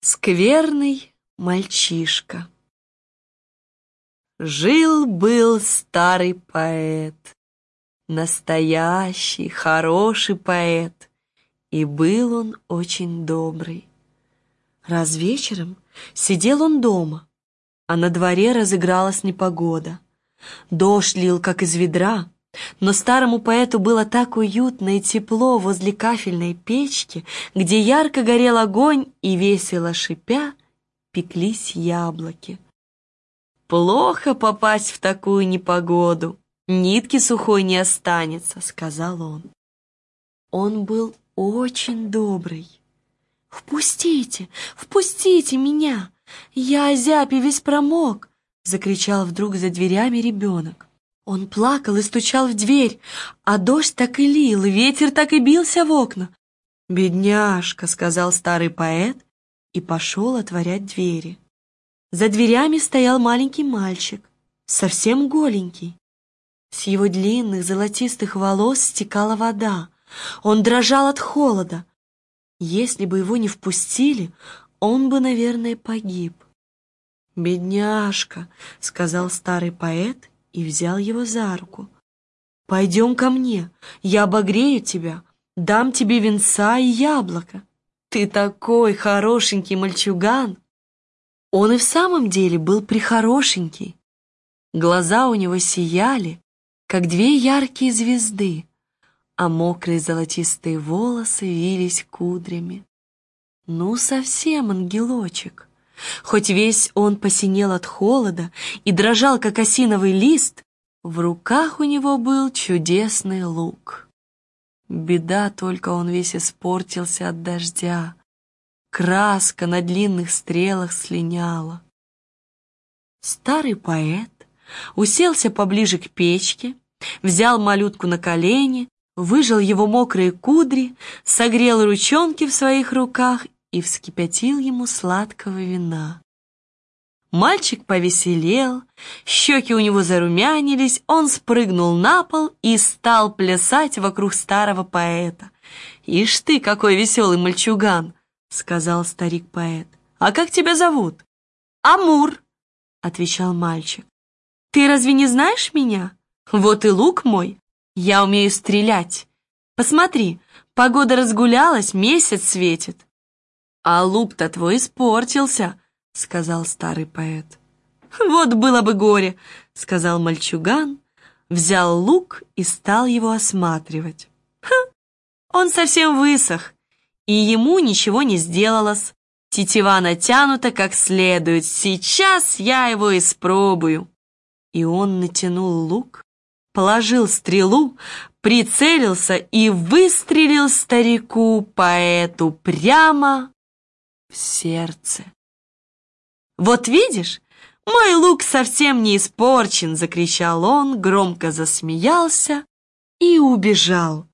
Скверный мальчишка. Жил-был старый поэт, настоящий, хороший поэт, и был он очень добрый. Раз вечером сидел он дома, а на дворе разыгралась непогода. Дождь лил, как из ведра, но старому поэту было так уютно и тепло возле кафельной печки, где ярко горел огонь и, весело шипя, пеклись яблоки. «Плохо попасть в такую непогоду, нитки сухой не останется», — сказал он. Он был очень добрый. «Впустите, впустите меня! Я озяб и весь промок!» — закричал вдруг за дверями ребенок. Он плакал и стучал в дверь, а дождь так и лил, и ветер так и бился в окна. «Бедняжка», — сказал старый поэт и пошел отворять двери. За дверями стоял маленький мальчик, совсем голенький. С его длинных золотистых волос стекала вода. Он дрожал от холода. Если бы его не впустили, он бы, наверное, погиб. «Бедняжка», — сказал старый поэт и взял его за руку. «Пойдем ко мне, я обогрею тебя, дам тебе венца и яблоко. Ты такой хорошенький мальчуган!» Он и в самом деле был прехорошенький. Глаза у него сияли, как две яркие звезды, а мокрые золотистые волосы вились кудрями. Ну, совсем ангелочек. Хоть весь он посинел от холода и дрожал, как осиновый лист, в руках у него был чудесный лук. Беда только, он весь испортился от дождя. Краска на длинных стрелах слиняла. Старый поэт уселся поближе к печке, взял малютку на колени, выжал его мокрые кудри, согрел ручонки в своих руках и вскипятил ему сладкого вина. Мальчик повеселел, щеки у него зарумянились, он спрыгнул на пол и стал плясать вокруг старого поэта. «Ишь ты, какой веселый мальчуган!» — сказал старик-поэт. «А как тебя зовут?» «Амур», — отвечал мальчик. «Ты разве не знаешь меня? Вот и лук мой. Я умею стрелять. Посмотри, погода разгулялась, месяц светит». «А лук-то твой испортился», — сказал старый поэт. «Вот было бы горе», — сказал мальчуган, взял лук и стал его осматривать. Он совсем высох, и ему ничего не сделалось. Тетива натянута как следует. Сейчас я его испробую. И он натянул лук, положил стрелу, прицелился и выстрелил старику-поэту прямо в сердце. «Вот видишь, мой лук совсем не испорчен!» — закричал он, громко засмеялся и убежал.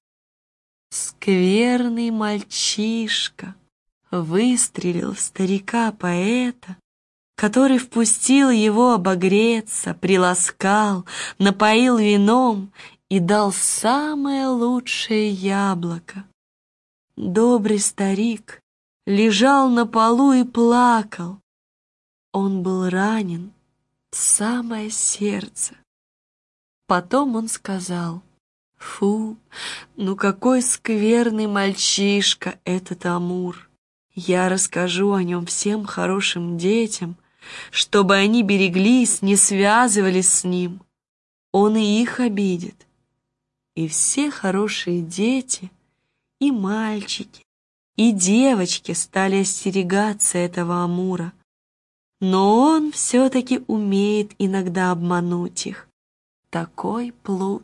Скверный мальчишка выстрелил в старика-поэта, который впустил его обогреться, приласкал, напоил вином и дал самое лучшее яблоко. Добрый старик лежал на полу и плакал. Он был ранен в самое сердце. Потом он сказал: «Фу, ну какой скверный мальчишка этот Амур! Я расскажу о нем всем хорошим детям, чтобы они береглись, не связывались с ним. Он и их обидит». И все хорошие дети, и мальчики, и девочки стали остерегаться этого Амура. Но он все-таки умеет иногда обмануть их. Такой плут.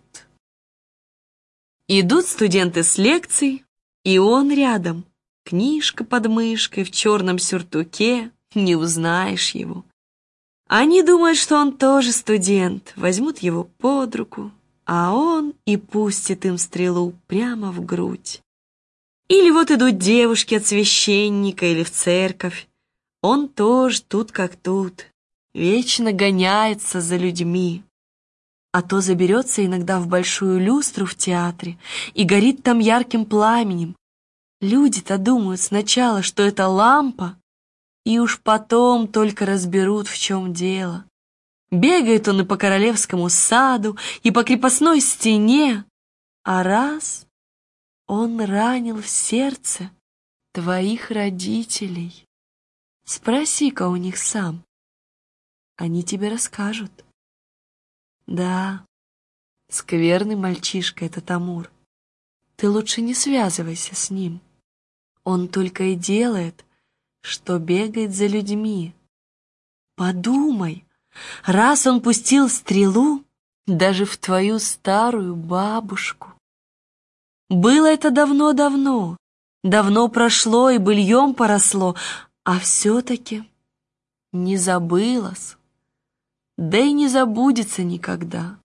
Идут студенты с лекций, и он рядом. Книжка под мышкой, в черном сюртуке, не узнаешь его. Они думают, что он тоже студент, возьмут его под руку, а он и пустит им стрелу прямо в грудь. Или вот идут девушки от священника или в церковь. Он тоже тут как тут, вечно гоняется за людьми. А то заберется иногда в большую люстру в театре и горит там ярким пламенем. Люди-то думают сначала, что это лампа, И уж потом только разберут, в чем дело. Бегает он и по королевскому саду, и по крепостной стене, а раз он ранил в сердце твоих родителей. Спроси-ка у них сам, они тебе расскажут. Да, скверный мальчишка этот Амур. Ты лучше не связывайся с ним. Он только и делает, что бегает за людьми. Подумай, раз он пустил стрелу даже в твою старую бабушку. Было это давно-давно, давно прошло и быльем поросло, а все-таки не забылось, да и не забудется никогда.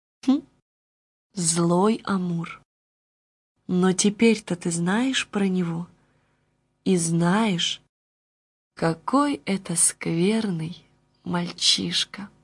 Злой Амур. Но теперь-то ты знаешь про него и знаешь, какой это скверный мальчишка.